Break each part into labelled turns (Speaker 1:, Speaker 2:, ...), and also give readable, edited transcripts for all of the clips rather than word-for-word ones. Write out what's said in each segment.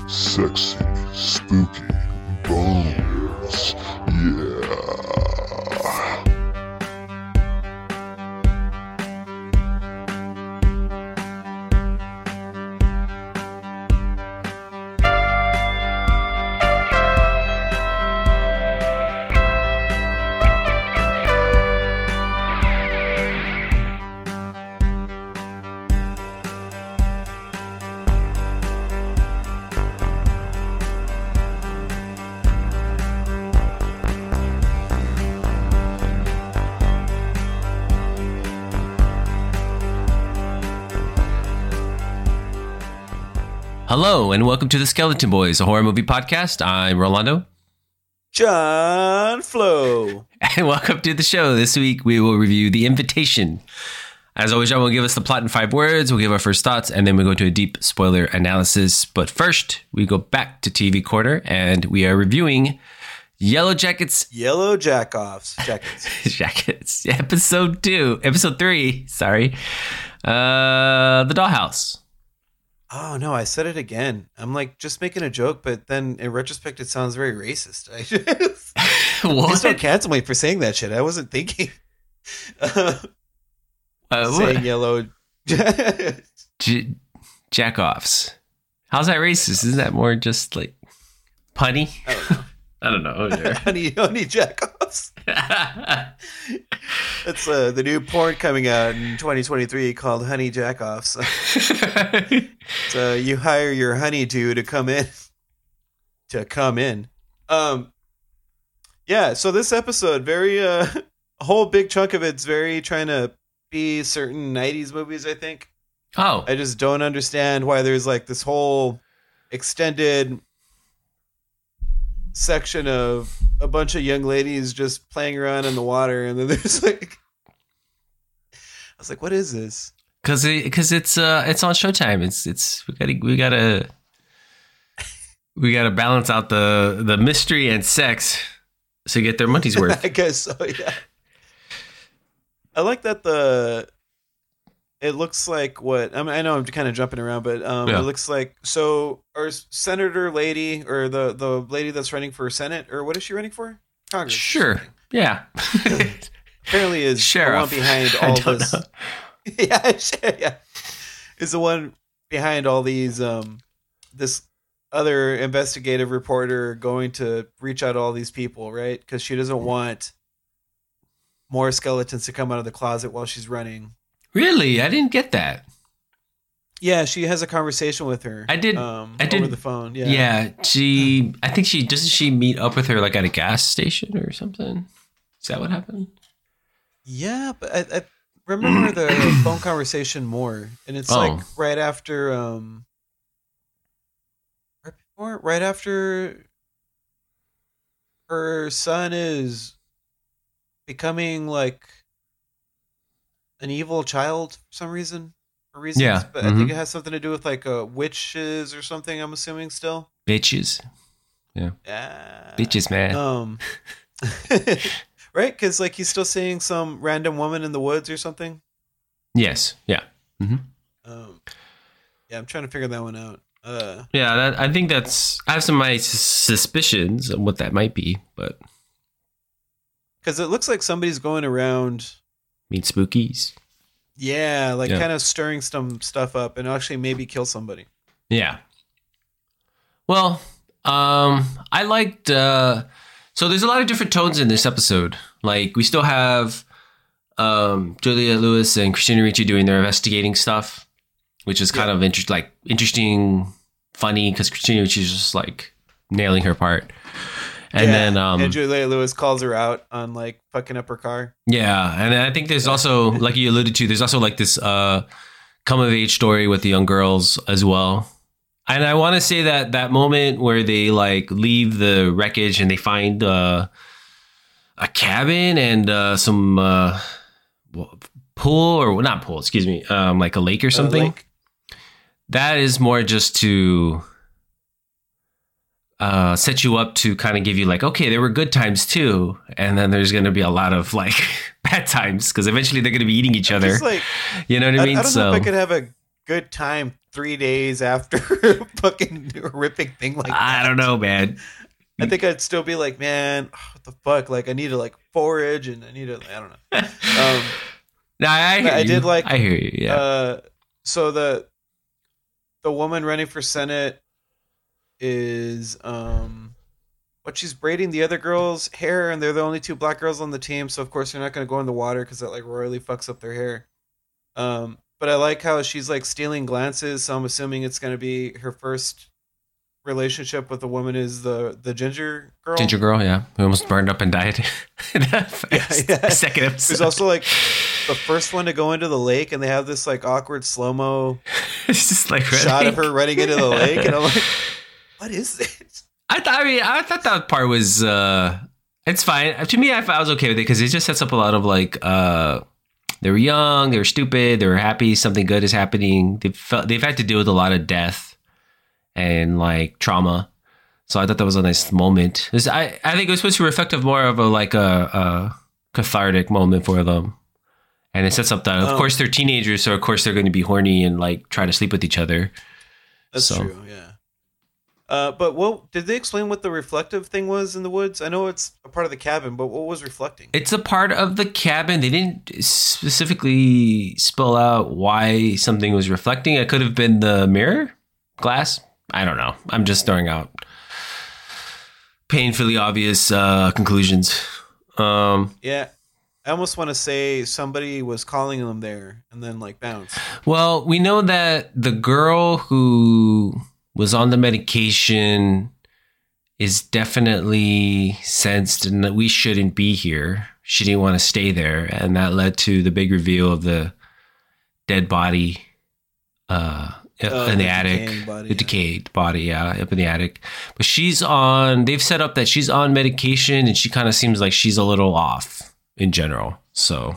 Speaker 1: Sexy, spooky, bones. Yeah.
Speaker 2: Hello, and welcome to the Skeleton Boys, a horror movie podcast. I'm Rolando.
Speaker 3: John Flo.
Speaker 2: And welcome to the show. This week, we will review The Invitation. As always, John will give us the plot in 5 words. We'll give our first thoughts, and then we'll go into a deep spoiler analysis. But first, we go back to TV Corner, and we are reviewing Yellow Jackets.
Speaker 3: Yellow Jackoffs.
Speaker 2: Jackets. Episode 3, sorry. The Dollhouse.
Speaker 3: Oh, no, I said it again. I'm like just making a joke, but then in retrospect, it sounds very racist.
Speaker 2: What?
Speaker 3: Please don't cancel me for saying that shit. I wasn't thinking. Saying yellow.
Speaker 2: Jackoffs. How's that racist? Isn't that more just like punny?
Speaker 3: I don't know.
Speaker 2: I don't know.
Speaker 3: honey Jackoffs. That's the new porn coming out in 2023 called Honey Jackoffs. So you hire your honeydew to come in. Yeah, so this episode, very a whole big chunk of it's very trying to be certain 90s movies, I think.
Speaker 2: Oh.
Speaker 3: I just don't understand why there's like this whole extended section of a bunch of young ladies just playing around in the water, and then there's like, I was like, what is this?
Speaker 2: Because it's on Showtime. It's we gotta balance out the mystery and sex to get their money's worth.
Speaker 3: I guess so. Yeah. I like that it looks like what I know I'm kind of jumping around, but It looks like our senator lady or the lady that's running for Senate, or what is she running for? Congress.
Speaker 2: Sure. Yeah.
Speaker 3: Apparently is
Speaker 2: Sheriff.
Speaker 3: the one behind all this. Yeah. Is the one behind all these this other investigative reporter going to reach out to all these people, right? Because she doesn't want more skeletons to come out of the closet while she's running.
Speaker 2: Really? I didn't get that.
Speaker 3: Yeah, she has a conversation with her.
Speaker 2: I did
Speaker 3: over the phone. Yeah.
Speaker 2: Yeah. I think doesn't she meet up with her like at a gas station or something? Is that what happened?
Speaker 3: Yeah, but I remember the phone conversation more, and it's like right after her son is becoming like an evil child for some reason. For reasons.
Speaker 2: Yeah.
Speaker 3: But I think it has something to do with like witches or something, I'm assuming still.
Speaker 2: Bitches. Yeah. Bitches, man.
Speaker 3: Right? Because like he's still seeing some random woman in the woods or something.
Speaker 2: Yes. Yeah. Mm-hmm.
Speaker 3: Yeah, I'm trying to figure that one out.
Speaker 2: I think I have some of my suspicions of what that might be, but
Speaker 3: because it looks like somebody's going around.
Speaker 2: Mean spookies.
Speaker 3: Yeah, kind of stirring some stuff up and actually maybe kill somebody.
Speaker 2: Yeah. Well, I liked. So there's a lot of different tones in this episode. Like we still have Julia Lewis and Christina Ricci doing their investigating stuff, which is kind of interesting, funny because Christina Ricci is just like nailing her part. And then
Speaker 3: and Julia Lewis calls her out on like fucking up her car.
Speaker 2: Yeah, and I think there's also, like you alluded to, there's also like this come of age story with the young girls as well. And I want to say that moment where they like leave the wreckage and they find a cabin and some pool, or not pool, excuse me, like a lake or something. That is more just to set you up to kind of give you like, okay, there were good times too, and then there's going to be a lot of like bad times because eventually they're going to be eating each other.
Speaker 3: Like,
Speaker 2: you know what I mean?
Speaker 3: I don't know if I could have a good time 3 days after fucking horrific thing like that.
Speaker 2: I don't know, man.
Speaker 3: I think I'd still be like, man, what the fuck? Like, I need to like forage, and I need to, I don't know.
Speaker 2: No, I hear you.
Speaker 3: did like.
Speaker 2: I hear you. Yeah.
Speaker 3: So the woman running for Senate is but she's braiding the other girls' hair, and they're the only two black girls on the team. So of course they're not going to go in the water because that like royally fucks up their hair. But I like how she's like stealing glances. So I'm assuming it's going to be her first relationship with a woman is the ginger girl.
Speaker 2: Ginger girl, yeah, who almost burned up and died. In the second episode.
Speaker 3: There's also like the first one to go into the lake, and they have this like awkward slow mo
Speaker 2: It's just like
Speaker 3: shot of her running into the lake, and I'm like, what is this?
Speaker 2: I thought that part was it's fine. To me, I was okay with it because it just sets up a lot of like they were young, they were stupid, they were happy something good is happening. They've had to deal with a lot of death and like trauma. So I thought that was a nice moment. I think it was supposed to reflect of more of a cathartic moment for them. And it sets up that, of course, they're teenagers, so of course they're going to be horny and like try to sleep with each other.
Speaker 3: That's true, yeah. But what did they explain what the reflective thing was in the woods? I know it's a part of the cabin, but what was reflecting?
Speaker 2: It's a part of the cabin. They didn't specifically spell out why something was reflecting. It could have been the mirror glass. I don't know. I'm just throwing out painfully obvious conclusions.
Speaker 3: Yeah. I almost want to say somebody was calling them there and then like bounce.
Speaker 2: Well, we know that the girl who was on the medication is definitely sensed and that we shouldn't be here. She didn't want to stay there. And that led to the big reveal of the dead body in the attic. The decayed body, up in the attic. But they've set up that she's on medication and she kind of seems like she's a little off in general. So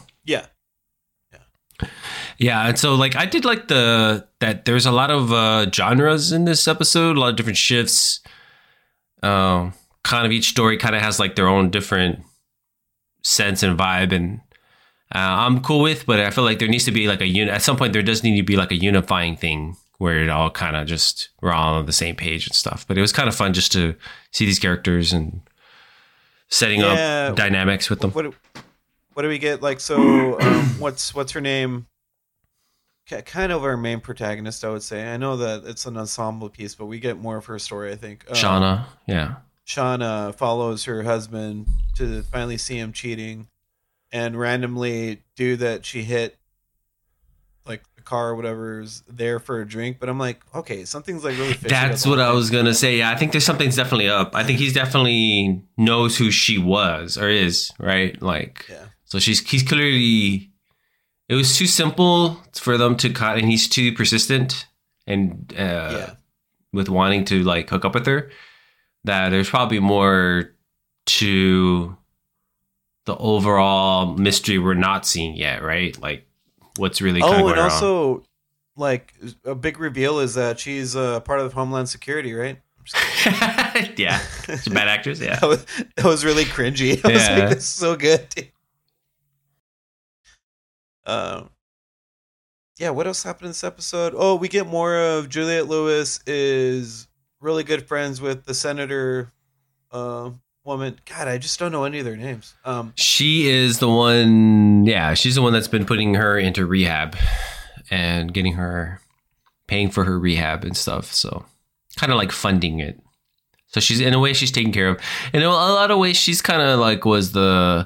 Speaker 2: yeah, and so like I did like that there's a lot of genres in this episode, a lot of different shifts. Kind of each story kind of has like their own different sense and vibe, and I'm cool with. But I feel like there needs to be like at some point there does need to be like a unifying thing where it all kind of just we're all on the same page and stuff. But it was kind of fun just to see these characters and setting up dynamics with them.
Speaker 3: What do we get? Like, so what's her name? Kind of our main protagonist, I would say. I know that it's an ensemble piece, but we get more of her story, I think.
Speaker 2: Shauna, yeah.
Speaker 3: Shauna follows her husband to finally see him cheating, and randomly dude that she hit, like the car or whatever, is there for a drink. But I'm like, okay, something's like really fishy.
Speaker 2: That's what I was going to say. Yeah, I think there's something's definitely up. I think he's definitely knows who she was or is, right? Like, yeah. So he's clearly... It was too simple for them to cut, and he's too persistent and with wanting to like hook up with her. That there's probably more to the overall mystery we're not seeing yet, right? Like what's really going on. Oh, and
Speaker 3: also, like a big reveal is that she's part of Homeland Security, right?
Speaker 2: Yeah, she's a bad actress. Yeah,
Speaker 3: that was really cringy. I was like, that's so good. What else happened in this episode? Oh, we get more of Juliette Lewis is really good friends with the senator woman. God, I just don't know any of their names.
Speaker 2: She is the one. Yeah, she's the one that's been putting her into rehab and getting her paying for her rehab and stuff. So kind of like funding it. So she's in a way she's taken care of. In a lot of ways, she's kind of like was the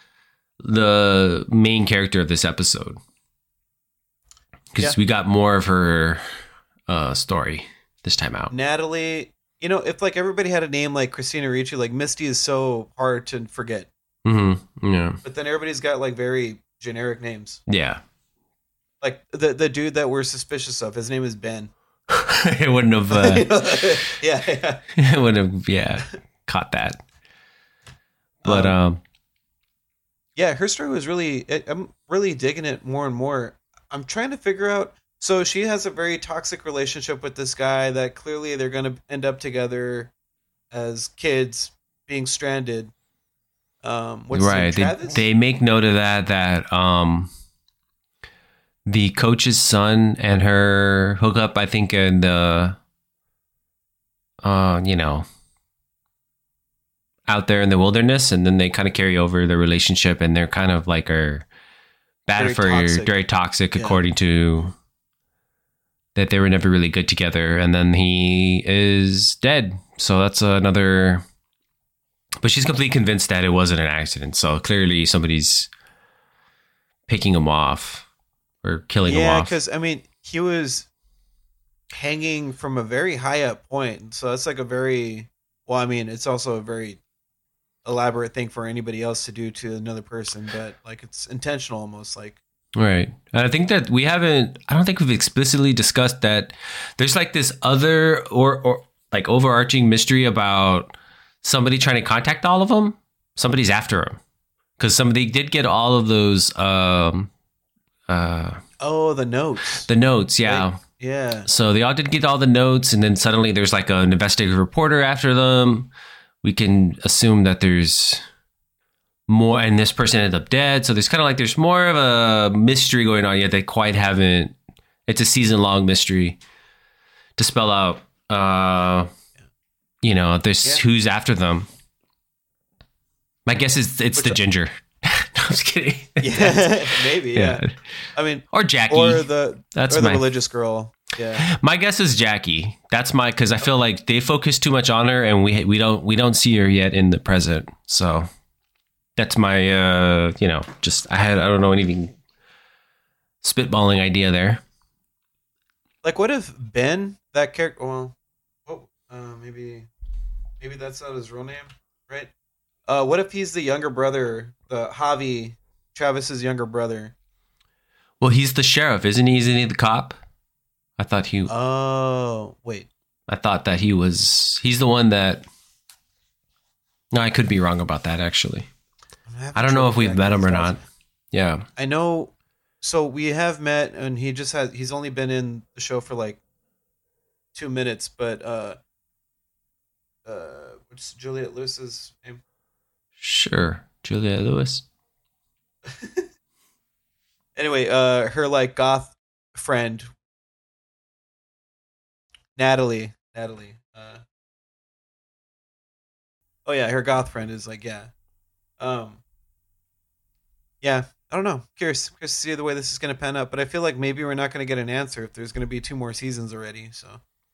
Speaker 2: main character of this episode. Because we got more of her story this time out.
Speaker 3: Natalie, if like everybody had a name like Christina Ricci, like Misty is so hard to forget.
Speaker 2: Mm-hmm. Yeah.
Speaker 3: But then everybody's got like very generic names.
Speaker 2: Yeah.
Speaker 3: Like the dude that we're suspicious of, his name is Ben.
Speaker 2: It wouldn't have.
Speaker 3: Yeah.
Speaker 2: It wouldn't have. Caught that. But
Speaker 3: yeah, her story was really. I'm really digging it more and more. I'm trying to figure out. So she has a very toxic relationship with this guy that clearly they're going to end up together as kids, being stranded. What's
Speaker 2: right? They make note of that the coach's son and her hook up, I think, in the, you know, out there in the wilderness, and then they kind of carry over their relationship, and they're kind of like are bad
Speaker 3: Very
Speaker 2: for
Speaker 3: toxic.
Speaker 2: very toxic,
Speaker 3: Yeah.
Speaker 2: according to that they were never really good together, and then he is dead. So that's another. But she's completely convinced that it wasn't an accident. So clearly somebody's picking him off or killing him
Speaker 3: Yeah,
Speaker 2: off.
Speaker 3: because I mean, he was hanging from a very high up point, so that's like a very well. I mean, it's also a very elaborate thing for anybody else to do to another person, but like it's intentional, almost like.
Speaker 2: Right. And I think that I don't think we've explicitly discussed that there's like this other or like overarching mystery about somebody trying to contact all of them. Somebody's after him. Because somebody did get all of those,
Speaker 3: Oh, the notes.
Speaker 2: the notes. Yeah.
Speaker 3: Like, yeah.
Speaker 2: So they all did get all the notes. And then suddenly there's like an investigative reporter after them. We can assume that there's more, and this person ended up dead. So there's kind of like, there's more of a mystery going on yet. They quite haven't, it's a season-long mystery to spell out, you know, there's who's after them. My guess is it's the ginger. No, I'm just kidding.
Speaker 3: Yeah, maybe. Yeah.
Speaker 2: Yeah.
Speaker 3: I mean,
Speaker 2: Or Jackie.
Speaker 3: or the
Speaker 2: That's
Speaker 3: or the
Speaker 2: my-
Speaker 3: religious girl. Yeah.
Speaker 2: My guess is Jackie. That's my, because I feel like they focus too much on her, and we don't see her yet in the present. So that's my you know, just I don't know anything, spitballing idea there.
Speaker 3: Like, what if Ben, that character? Well, maybe that's not his real name, right? What if he's the younger brother, the Javi, Travis's younger brother?
Speaker 2: Well, he's the sheriff, isn't he? Isn't he the cop? I thought he.
Speaker 3: Oh, wait.
Speaker 2: I thought that he's the one that. No, I could be wrong about that. Actually, I don't know if we've met him or not. Yeah.
Speaker 3: I know. So we have met, and he's only been in the show for like 2 minutes, but what's Juliette Lewis's name?
Speaker 2: Sure, Julia Lewis.
Speaker 3: Anyway, her like goth friend, Natalie. Oh yeah, her goth friend is like, yeah. Yeah, I don't know. Curious to see the way this is going to pan out, but I feel like maybe we're not going to get an answer if there's going to be 2 more seasons already. So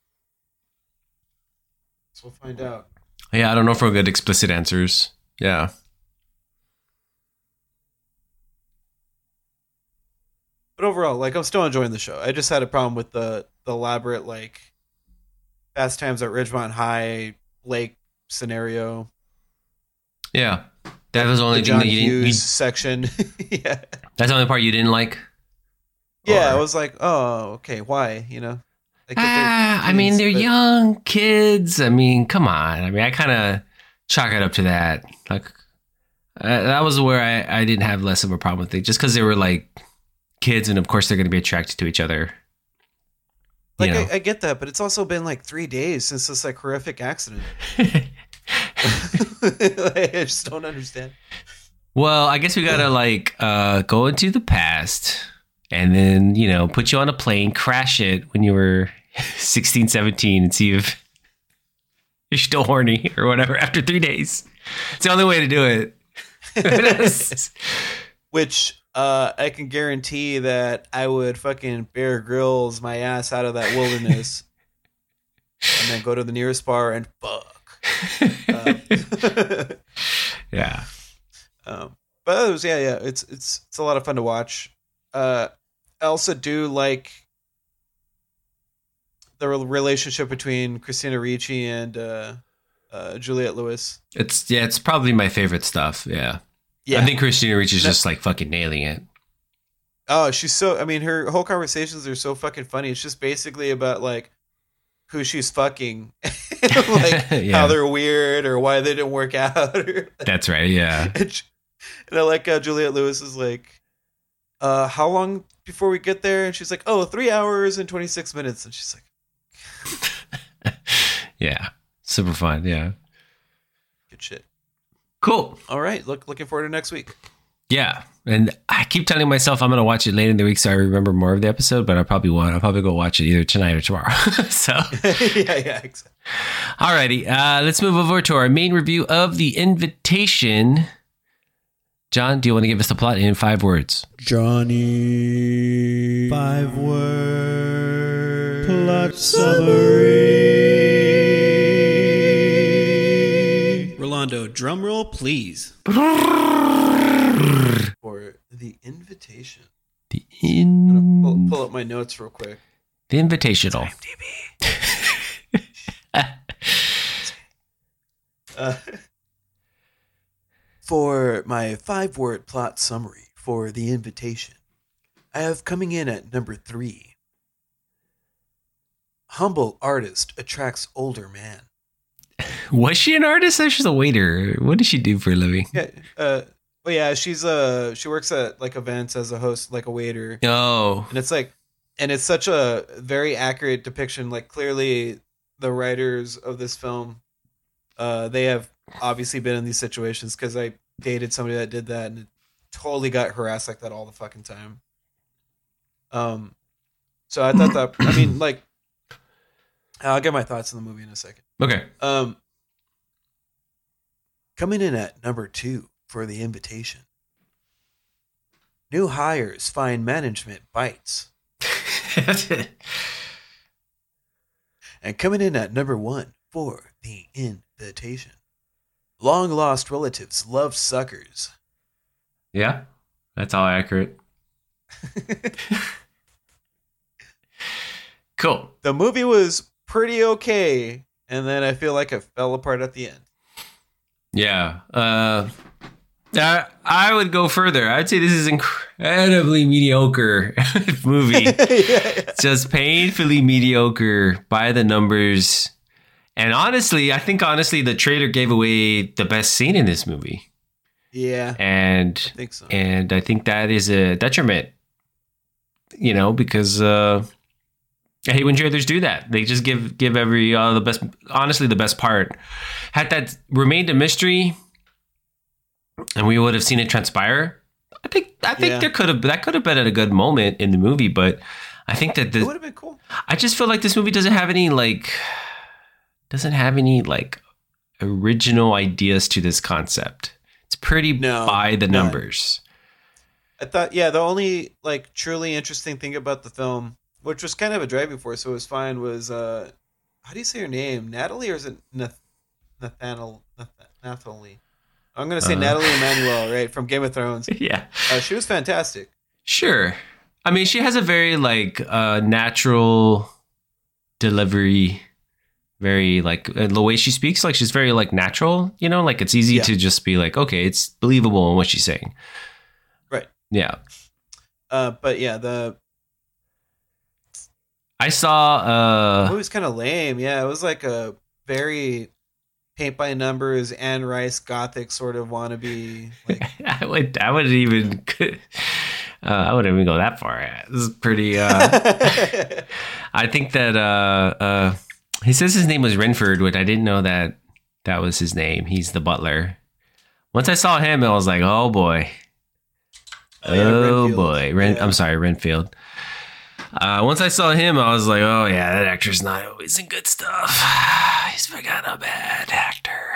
Speaker 3: we'll find out.
Speaker 2: Yeah, I don't know if we'll get explicit answers. Yeah.
Speaker 3: But overall, like, I'm still enjoying the show. I just had a problem with the elaborate, like, Fast Times at Ridgemont High lake scenario.
Speaker 2: Yeah. That was the only
Speaker 3: The
Speaker 2: thing
Speaker 3: John
Speaker 2: that you didn't.
Speaker 3: Hughes section. Yeah.
Speaker 2: That's the only part you didn't like.
Speaker 3: Yeah,
Speaker 2: Or-
Speaker 3: I was like, oh, okay, why? You know? Like, if they're
Speaker 2: I mean,
Speaker 3: teens,
Speaker 2: they're
Speaker 3: but-
Speaker 2: young kids. I mean, come on. I mean, I kind of chalk it up to that. Like, that was where I didn't have less of a problem with it, just because they were like kids, and of course they're going to be attracted to each other.
Speaker 3: Like,
Speaker 2: You know.
Speaker 3: I get that, but it's also been like 3 days since this like horrific accident. I just don't understand.
Speaker 2: Well, I guess we gotta like go into the past and then, you know, put you on a plane, crash it when you were 16, 17 and see if you're still horny or whatever after 3 days. It's the only way to do it.
Speaker 3: Which I can guarantee that I would fucking Bear Grylls my ass out of that wilderness and then go to the nearest bar and fuck.
Speaker 2: Yeah.
Speaker 3: But others, yeah, it's a lot of fun to watch. I also do like the relationship between Christina Ricci and Juliette Lewis.
Speaker 2: It's probably my favorite stuff. Yeah.
Speaker 3: Yeah.
Speaker 2: I think Christina Ricci is just like fucking nailing it.
Speaker 3: Oh, she's so. I mean, her whole conversations are so fucking funny. It's just basically about like who she's fucking, like
Speaker 2: Yeah.
Speaker 3: how they're weird or why they didn't work out.
Speaker 2: That's right. Yeah.
Speaker 3: And I like how Juliette Lewis is like, how long before we get there? And she's like, 3 hours and 26 minutes. And she's like,
Speaker 2: Yeah. Super fun. Yeah.
Speaker 3: good shit.
Speaker 2: Cool.
Speaker 3: All right, looking forward to next week.
Speaker 2: Yeah. And I keep telling myself I'm going to watch it later in the week so I remember more of the episode, but I probably won't. I'll probably go watch it either tonight or tomorrow. So,
Speaker 3: yeah, exactly.
Speaker 2: Alrighty. Let's move over to our main review of The Invitation. John, do you want to give us the plot in 5 words?
Speaker 4: Johnny. 5 word plot summary. Rolando, drum roll, please.
Speaker 3: For The Invitation.
Speaker 2: The
Speaker 3: I'm gonna pull up my notes real quick.
Speaker 2: The Invitational.
Speaker 3: For my 5-word plot summary for The Invitation, I have coming in at number 3. Humble artist attracts older man.
Speaker 2: Was she an artist or she's a waiter? What does she do for a living?
Speaker 3: Yeah, well, yeah, she works at like events as a host, like a waiter.
Speaker 2: Oh.
Speaker 3: And it's such a very accurate depiction. Like, clearly the writers of this film, they have obviously been in these situations, because I dated somebody that did that and totally got harassed like that all the fucking time. So I thought that, I mean, like, I'll get my thoughts on the movie in a second.
Speaker 2: Okay.
Speaker 3: Coming in at number 2 for The Invitation, new hires find management bites. And coming in at number 1 for The Invitation, long lost relatives love suckers.
Speaker 2: Yeah, that's all accurate. Cool.
Speaker 3: The movie was pretty okay, and then I feel like it fell apart at the end.
Speaker 2: Yeah. I would go further. I'd say this is incredibly mediocre movie.
Speaker 3: Yeah.
Speaker 2: Just painfully mediocre by the numbers. And honestly, I think the trailer gave away the best scene in this movie.
Speaker 3: Yeah,
Speaker 2: And
Speaker 3: I think so.
Speaker 2: And I think that is a detriment, because I hate when trailers do that. They just give every the best. Honestly, the best part. Had that remained a mystery, and we would have seen it transpire, I think
Speaker 3: Yeah.
Speaker 2: that could have been at a good moment in the movie. But I think that
Speaker 3: It would have been cool.
Speaker 2: I just feel like this movie doesn't have any original ideas to this concept. It's pretty by the numbers.
Speaker 3: I thought, yeah, the only like truly interesting thing about the film, which was kind of a driving force, so it was fine, was how do you say her name? Natalie, or is it Nathalie? I'm gonna say Natalie Emmanuel, right, from Game of Thrones.
Speaker 2: Yeah.
Speaker 3: She was fantastic.
Speaker 2: Sure. I mean, she has a very natural delivery, very the way she speaks, she's very natural, it's easy to just be okay, it's believable in what she's saying.
Speaker 3: Right.
Speaker 2: Yeah.
Speaker 3: But yeah,
Speaker 2: I saw
Speaker 3: it was kind of lame. Yeah, it was like a very paint by numbers Anne Rice gothic sort of wannabe.
Speaker 2: I wouldn't even go that far. This is pretty. I think that he says his name was Renford, which I didn't know that was his name. He's the butler. Once I saw him, I was like, oh boy, I'm sorry, Renfield. Once I saw him, I was like, oh yeah, that actor's not always in good stuff. He's forgot a bad actor.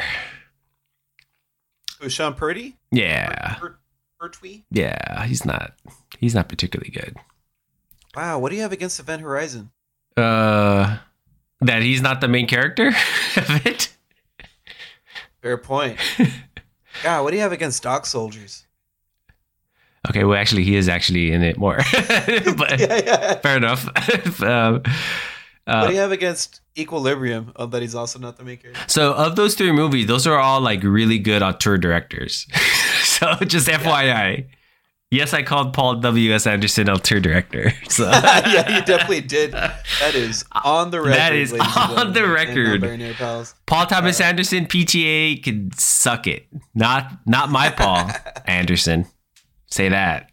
Speaker 3: Was Sean Purdy?
Speaker 2: Yeah.
Speaker 3: Pertwee?
Speaker 2: Yeah, he's not particularly good.
Speaker 3: Wow, what do you have against Event Horizon?
Speaker 2: That he's not the main character of it.
Speaker 3: Fair point. God, what do you have against Dock Soldiers?
Speaker 2: Okay, well, actually, he is actually in it more. But
Speaker 3: yeah.
Speaker 2: Fair enough.
Speaker 3: What do you have against Equilibrium? Oh, that he's also not the main character.
Speaker 2: So, of those 3 movies, those are all really good auteur directors. So, just FYI. Yes, I called Paul W.S. Anderson auteur director. So.
Speaker 3: Yeah, you definitely did. That is on the record.
Speaker 2: That is on the record. Paul Thomas Anderson, PTA, can suck it. Not my Paul Anderson. Say that.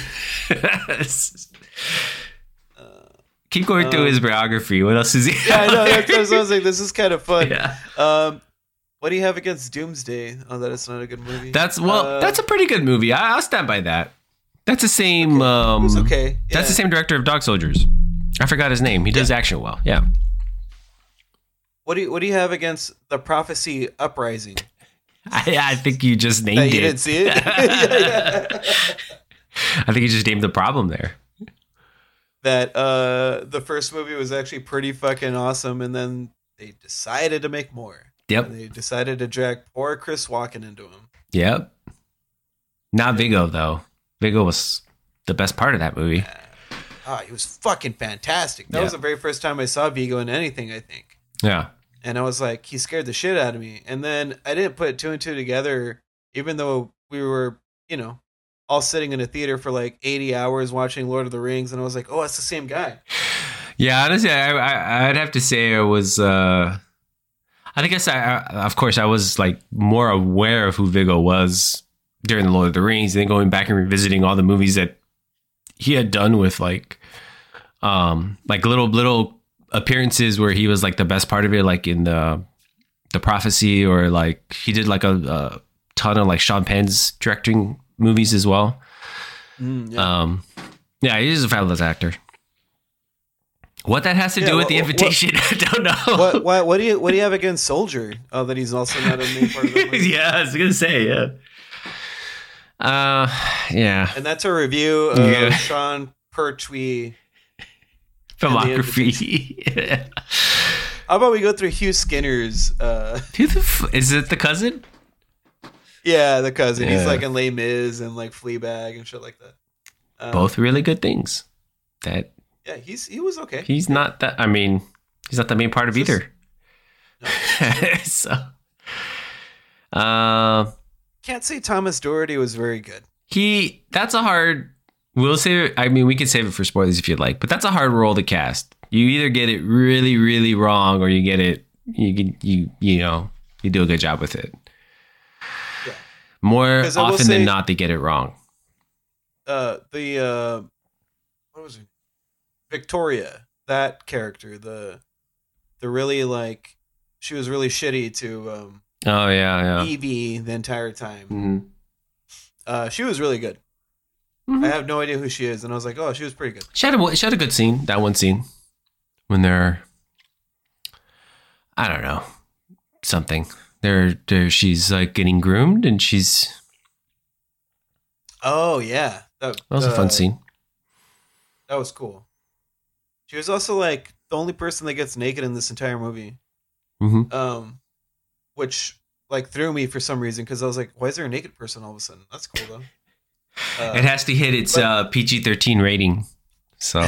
Speaker 2: Keep going through his biography. What else is he?
Speaker 3: Yeah, I know. That's what I was like. This is kind of fun.
Speaker 2: Yeah.
Speaker 3: What do you have against Doomsday? Oh, that is not a good movie.
Speaker 2: That's a pretty good movie. I'll stand by that. That's the same.
Speaker 3: It was okay.
Speaker 2: That's the same director of Dog Soldiers. I forgot his name. He does action well. Yeah.
Speaker 3: What do you have against The Prophecy Uprising?
Speaker 2: I think you just named
Speaker 3: You
Speaker 2: it.
Speaker 3: didn't see it?
Speaker 2: I think you just named the problem there.
Speaker 3: That the first movie was actually pretty fucking awesome, and then they decided to make more.
Speaker 2: Yep.
Speaker 3: And they decided to drag poor Chris Walken into him.
Speaker 2: Yep. Not Viggo though. Viggo was the best part of that movie.
Speaker 3: He was fucking fantastic. That was the very first time I saw Viggo in anything, I think.
Speaker 2: Yeah.
Speaker 3: And I was like, he scared the shit out of me. And then I didn't put two and two together, even though we were, all sitting in a theater for like 80 hours watching Lord of the Rings. And I was like, oh, it's the same guy.
Speaker 2: Yeah, honestly, I'd have to say I was. I guess of course, I was like more aware of who Viggo was during the Lord of the Rings, and then going back and revisiting all the movies that he had done with like little appearances where he was like the best part of it, like in the Prophecy, or like he did like a ton of like Sean Penn's directing movies as well. Yeah, he's a fabulous actor. What that has to do with the invitation, I don't know.
Speaker 3: What do you have against Soldier? Oh, that he's also not a main part of the movie.
Speaker 2: Yeah, I was gonna say, yeah.
Speaker 3: And that's a review of Sean Pertwee
Speaker 2: filmography.
Speaker 3: How about we go through Hugh Skinner's?
Speaker 2: Is it the cousin?
Speaker 3: Yeah, the cousin.
Speaker 2: Yeah.
Speaker 3: He's like in Les Mis and like Fleabag and shit like that.
Speaker 2: Both really good things.
Speaker 3: Yeah, he was okay.
Speaker 2: He's not that. I mean, he's not the main part of either.
Speaker 3: No.
Speaker 2: So,
Speaker 3: can't say Thomas Doherty was very good.
Speaker 2: That's a hard. We'll save it. I mean, we can save it for spoilers if you'd like, but that's a hard role to cast. You either get it really, really wrong, or you get it. You do a good job with it.
Speaker 3: Yeah.
Speaker 2: More often than not, they get it wrong.
Speaker 3: What was it? Victoria, that character, the really like, she was really shitty to Evie the entire time.
Speaker 2: Mm-hmm.
Speaker 3: She was really good.
Speaker 2: Mm-hmm.
Speaker 3: I have no idea who she is, and I was like, oh, she was pretty good.
Speaker 2: She had a good scene. That one scene when they're, I don't know, something. She's like getting groomed, and she's.
Speaker 3: Oh yeah, that
Speaker 2: was a fun scene.
Speaker 3: That was cool. She was also like the only person that gets naked in this entire movie.
Speaker 2: Mm-hmm.
Speaker 3: Which like threw me for some reason, because I was like, why is there a naked person all of a sudden? That's cool though.
Speaker 2: It has to hit its PG-13 rating. So.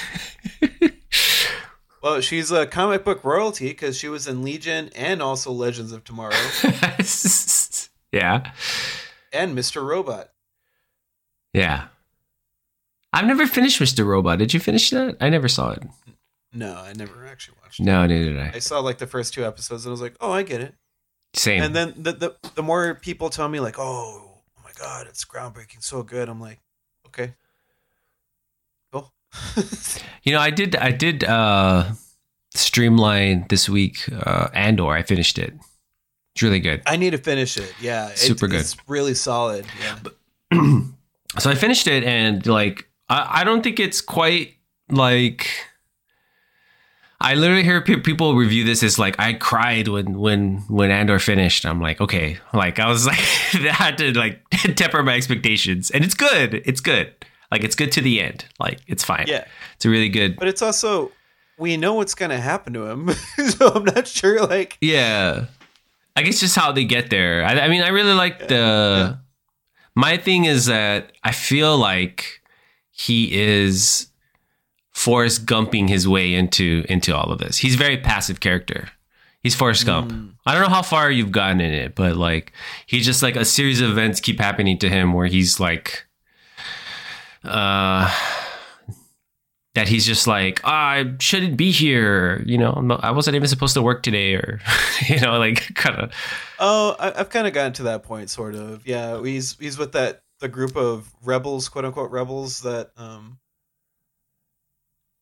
Speaker 3: Well, she's a comic book royalty because she was in Legion and also Legends of Tomorrow.
Speaker 2: Yeah.
Speaker 3: And Mr. Robot.
Speaker 2: Yeah. I've never finished Mr. Robot. Did you finish that? I never saw it.
Speaker 3: No, I never actually watched it.
Speaker 2: No, neither did I.
Speaker 3: I saw like the first 2 episodes and I was like, oh, I get it.
Speaker 2: Same.
Speaker 3: And then the more people tell me like, oh my God, it's groundbreaking, so good. I'm like, okay. Cool.
Speaker 2: I did streamline this week Andor. I finished it. It's really good.
Speaker 3: I need to finish it. Yeah.
Speaker 2: Super good.
Speaker 3: It's really solid. Yeah.
Speaker 2: So I finished it, and like I don't think it's quite like, I literally hear people review this as like, I cried when Andor finished. I'm like, okay, like I was like, I had to like temper my expectations, and it's good. It's good. Like it's good to the end. Like it's fine.
Speaker 3: Yeah.
Speaker 2: It's a really good.
Speaker 3: But it's also, we know what's going to happen to him. So I'm not sure like.
Speaker 2: Yeah. I guess just how they get there. I mean, I really like the. My thing is that I feel like he is Forrest Gumping his way into all of this. He's a very passive character. He's Forrest Gump. I don't know how far you've gotten in it, but like he's just like a series of events keep happening to him where he's like, that he's just like, I shouldn't be here. I wasn't even supposed to work today, or like kind of.
Speaker 3: Oh, I've kind of gotten to that point, sort of. Yeah, he's with the group of rebels, quote unquote rebels, that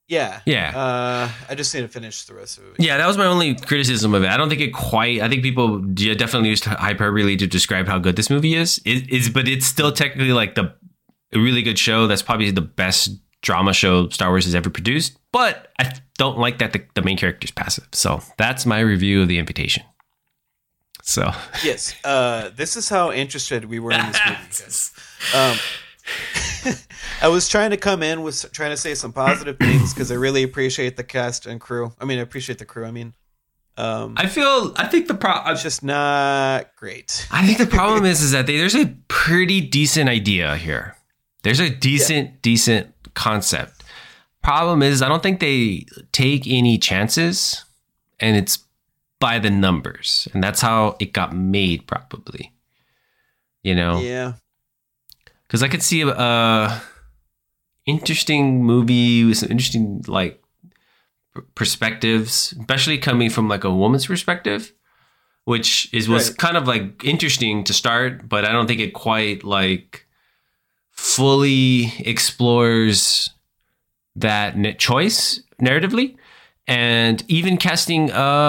Speaker 3: Yeah.
Speaker 2: Yeah.
Speaker 3: I just need to finish the rest of it.
Speaker 2: Yeah, that was my only criticism of it. I don't think it quite. I think people definitely used hyperbole to describe how good this movie is. But it's still technically like a really good show. That's probably the best drama show Star Wars has ever produced. But I don't like that the main character is passive. So that's my review of The Invitation. So
Speaker 3: yes, this is how interested we were in this movie, guys. I was trying to come in with trying to say some positive things because I really appreciate the cast and crew. I mean, I appreciate the crew. I mean,
Speaker 2: I think the problem
Speaker 3: it's just not great.
Speaker 2: I think the problem is that there's a pretty decent idea here. There's a decent concept. Problem is, I don't think they take any chances, and it's by the numbers, and that's how it got made, probably. You know,
Speaker 3: Yeah.
Speaker 2: because I could see a interesting movie with some interesting like perspectives, especially coming from like a woman's perspective, which was
Speaker 3: Right.
Speaker 2: kind of like interesting to start, but I don't think it quite like fully explores that choice narratively. And even casting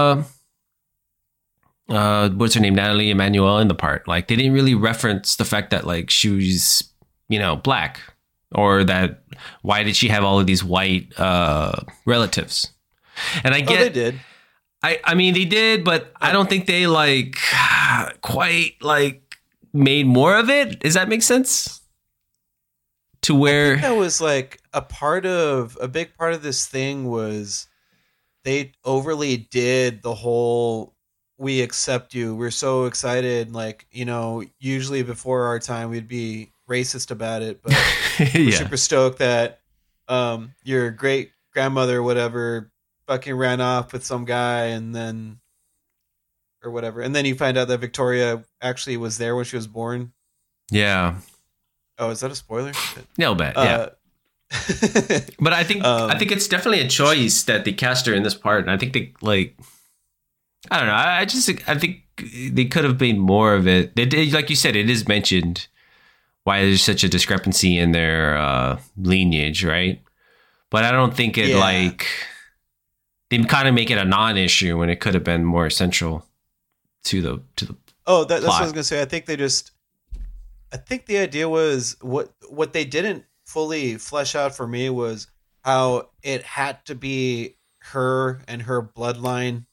Speaker 2: what's her name, Natalie Emmanuel, in the part, like they didn't really reference the fact that like she was, you know, black, or that why did she have all of these white relatives. And I
Speaker 3: Oh,
Speaker 2: get
Speaker 3: they did.
Speaker 2: I mean they did, but I don't think they like quite like made more of it. Does that make sense? To where
Speaker 3: That was like a big part of this thing was they overly did the whole "we accept you, we're so excited." Like, you know, usually before our time we'd be racist about it, but we're
Speaker 2: yeah.
Speaker 3: super stoked that your great grandmother or whatever fucking ran off with some guy and then or whatever. And then you find out that Victoria actually was there when she was born.
Speaker 2: Yeah.
Speaker 3: Oh, is that a spoiler? Shit.
Speaker 2: No bet. Yeah. But I think it's definitely a choice that they cast her in this part, and I think they like. I don't know. I think they could have made more of it. They did, like you said, it is mentioned why there's such a discrepancy in their lineage, right? But I don't think it like they kind of make it a non-issue when it could have been more essential to the.
Speaker 3: Oh, that's what I
Speaker 2: plot.
Speaker 3: was gonna say. I think the idea was what they didn't fully flesh out for me was how it had to be her and her bloodline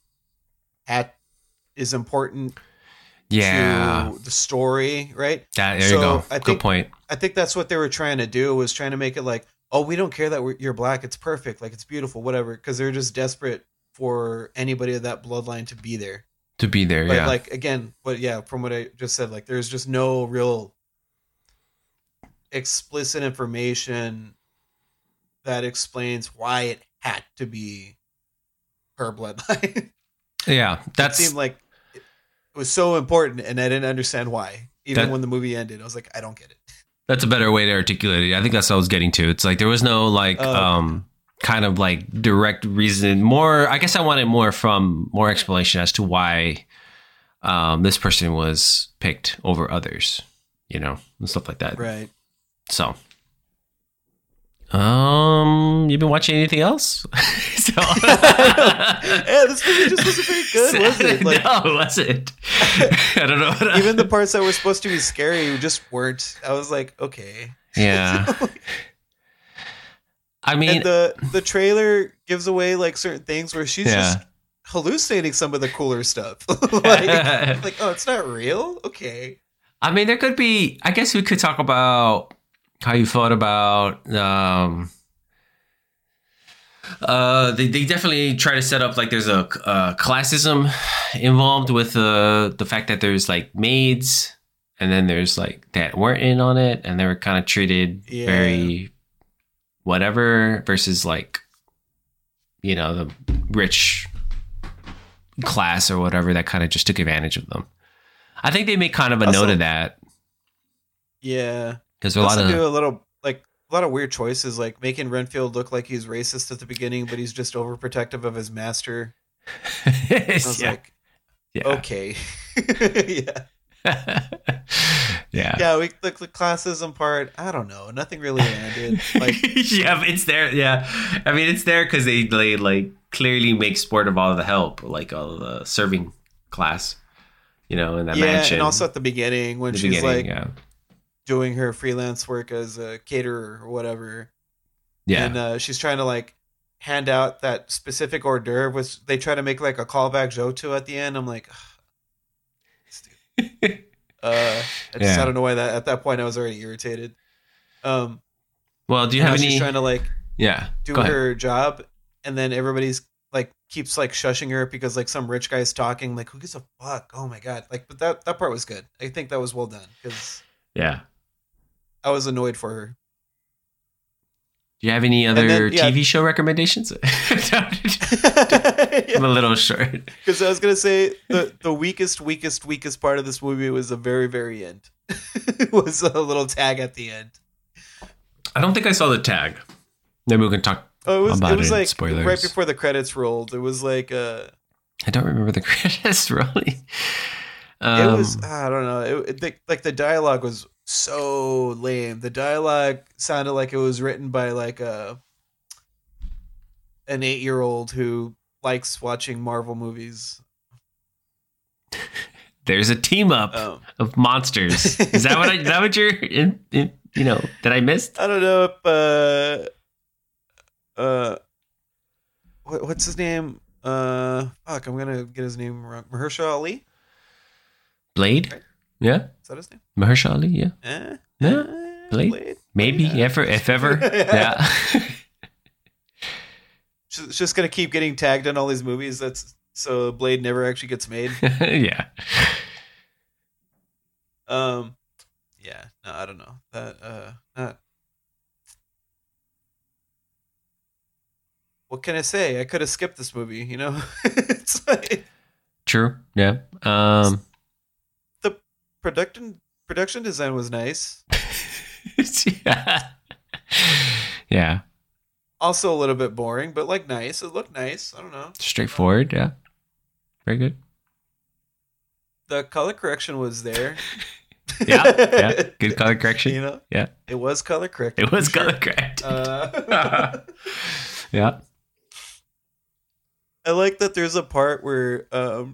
Speaker 3: is important
Speaker 2: Yeah,
Speaker 3: to the story, right?
Speaker 2: there you
Speaker 3: So
Speaker 2: go.
Speaker 3: I
Speaker 2: Good
Speaker 3: think-
Speaker 2: point.
Speaker 3: I think that's what they were trying to do, was trying to make it like, oh, we don't care that you're black. It's perfect. Like, it's beautiful, whatever. Because they're just desperate for anybody of that bloodline to be there.
Speaker 2: To be there,
Speaker 3: But
Speaker 2: yeah.
Speaker 3: like, again, but yeah, from what I just said, like, there's just no real explicit information that explains why it had to be her bloodline.
Speaker 2: Yeah,
Speaker 3: It
Speaker 2: that's
Speaker 3: seemed like it was so important, and I didn't understand why. Even
Speaker 2: That-
Speaker 3: when the movie ended, I was like, I don't get it.
Speaker 2: That's a better way to articulate it. I think that's what I was getting to. It's like there was no like
Speaker 3: Oh.
Speaker 2: kind of like direct reason. More, I guess I wanted more explanation as to why this person was picked over others, you know, and stuff like that.
Speaker 3: Right.
Speaker 2: So, you've been watching anything else? So,
Speaker 3: Yeah, this movie just wasn't very good, was it? Like,
Speaker 2: no, it wasn't. I don't know. What
Speaker 3: even the parts that were supposed to be scary just weren't. I was like, okay.
Speaker 2: yeah. I mean,
Speaker 3: And the trailer gives away like certain things where she's just hallucinating some of the cooler stuff. like, oh, it's not real? Okay.
Speaker 2: I mean, there could be. I guess we could talk about how you thought about. They definitely try to set up like there's a classism involved with the fact that there's like maids, and then there's like that weren't in on it, and they were kind of treated
Speaker 3: Yeah.
Speaker 2: very whatever versus like, you know, the rich class or whatever that kind of just took advantage of them. I think they make kind of a
Speaker 3: Also-
Speaker 2: note of that
Speaker 3: Yeah.
Speaker 2: because
Speaker 3: They
Speaker 2: a lot
Speaker 3: also
Speaker 2: of
Speaker 3: do a lot of weird choices, like making Renfield look like he's racist at the beginning, but he's just overprotective of his master. I was
Speaker 2: yeah.
Speaker 3: like,
Speaker 2: Yeah.
Speaker 3: okay. Yeah.
Speaker 2: Yeah.
Speaker 3: Yeah, the classism part, I don't know. Nothing really landed. Like,
Speaker 2: Yeah, but it's there. Yeah, I mean, it's there because they like clearly make sport of all the help, like all the serving class, in that
Speaker 3: yeah,
Speaker 2: mansion.
Speaker 3: and also at the beginning when
Speaker 2: The
Speaker 3: she's
Speaker 2: beginning,
Speaker 3: like
Speaker 2: yeah,
Speaker 3: doing her freelance work as a caterer or whatever,
Speaker 2: yeah,
Speaker 3: and she's trying to like hand out that specific hors d'oeuvre, which they try to make like a callback joke to at the end. I'm like, stupid. I
Speaker 2: Yeah.
Speaker 3: don't know why that at that point I was already irritated.
Speaker 2: Well, do you
Speaker 3: Now
Speaker 2: have
Speaker 3: she's
Speaker 2: any?
Speaker 3: trying to like
Speaker 2: Yeah,
Speaker 3: do
Speaker 2: go ahead.
Speaker 3: her job, and then everybody's like keeps like shushing her because like some rich guy's talking. Like, who gives a fuck? Oh my god! Like, but that part was good. I think that was well done because
Speaker 2: Yeah.
Speaker 3: I was annoyed for her.
Speaker 2: Do you have any other
Speaker 3: then, yeah.
Speaker 2: TV show recommendations? I'm a little short.
Speaker 3: Because I was gonna say the weakest part of this movie was the very, very end. It was a little tag at the end.
Speaker 2: I don't think I saw the tag. Maybe we can talk
Speaker 3: Oh,
Speaker 2: about
Speaker 3: it was
Speaker 2: in
Speaker 3: like
Speaker 2: spoilers.
Speaker 3: right before the credits rolled. It was like
Speaker 2: I don't remember the credits really.
Speaker 3: it was I don't know. Like the dialogue was so lame. The dialogue sounded like it was written by like an 8-year-old who likes watching Marvel movies.
Speaker 2: There's a team up of monsters. Is that what you're in? That I missed?
Speaker 3: I don't know if what's his name? Fuck, I'm gonna get his name wrong. Mahershala Ali?
Speaker 2: Blade?
Speaker 3: Right.
Speaker 2: Yeah.
Speaker 3: Is that his name?
Speaker 2: Mahershala Ali, yeah. Yeah. Blade? Maybe,
Speaker 3: Yeah.
Speaker 2: if ever. Yeah.
Speaker 3: She's just gonna keep getting tagged in all these movies. That's so Blade never actually gets made.
Speaker 2: Yeah.
Speaker 3: Yeah. No, I don't know. That what can I say? I could have skipped this movie, It's like
Speaker 2: True. Yeah.
Speaker 3: the production design was nice.
Speaker 2: Yeah. Yeah.
Speaker 3: Also a little bit boring, but like nice. It looked nice. I don't know.
Speaker 2: Straightforward. Yeah. Very good.
Speaker 3: The color correction was there.
Speaker 2: Yeah. Yeah. Good color correction. Yeah.
Speaker 3: It was color correct.
Speaker 2: It was
Speaker 3: for sure.
Speaker 2: color correct.
Speaker 3: Uh,
Speaker 2: Yeah.
Speaker 3: I like that there's a part where